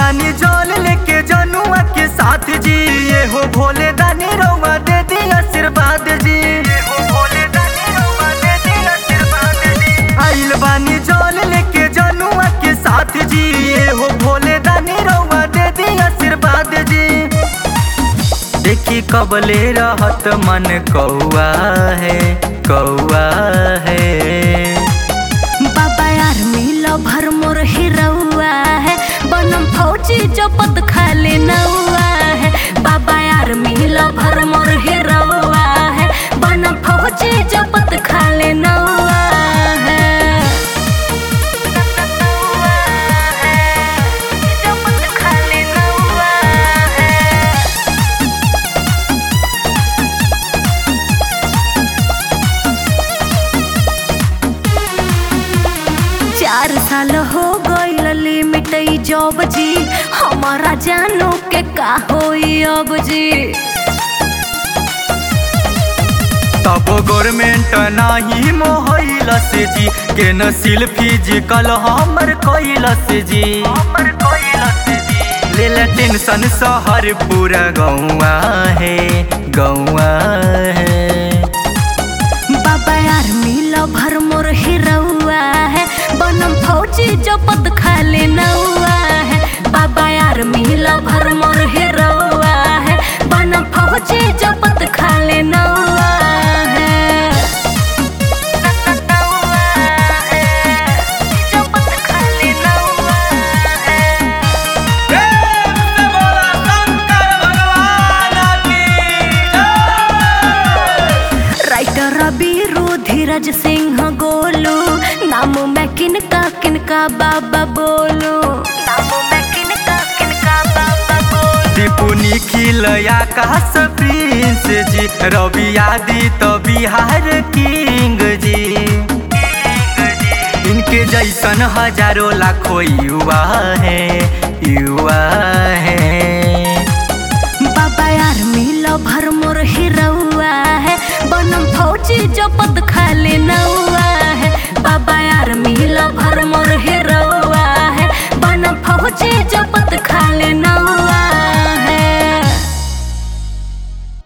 बानी जल लेके जनुआ के साथ जी, ये हो भोले दानी रउआ दे दी आशीर्वाद जी, ये हो भोले दानी रउआ दे दी आशीर्वाद जी। आइल बानी जल लेके जनुआ के साथ जी, ये हो भोले दानी रउआ दे दी आशीर्वाद जी। देखी कबले रहत मन कौआ है, कौआ है। बाबा यार मिलो भर मोर हिरौआ है, बनम फौजी जो पद खाले नौआ है। बाबा यार मिलो भर मोर हिरौआ है, बनम फौजी जो पद खाले नौआ है। जो पद खाले नौआ है। 4 साल हो गईल लिमिट जॉब जी, हमारा जानो के का होई अब जी। तब गवर्नमेंट नाही मोहइल से जी, के नसील फिजिकल हमर कइल से जी, हमर कइल से जी। लेला टेंशन शहर पूरा गौआ है, गौआ है। बाबा यार मिलो भर मोर हिरौआ है, बनम फौजी जो पद खाले नौआ है। बाबा यार मिलो भर मोर हिरौआ है, बनम फौजी जो पद खाले नौआ है। जो पद खाले नौआ है। राइटर रबीरू धीरज सिंह गोलू, नाम में किनका बाबा बोलू, नाम में किनका बाबा बोलू। दीपू निखिल आकाश प्रिंस जी, रवि आदित्य बिहार किंग जी। इनके जैसन हजारों लाखों युवा है, युवा है। बाबा यार मिलो भर मोर हिरौआ है, बनम फौजी जो पद खाले नौआ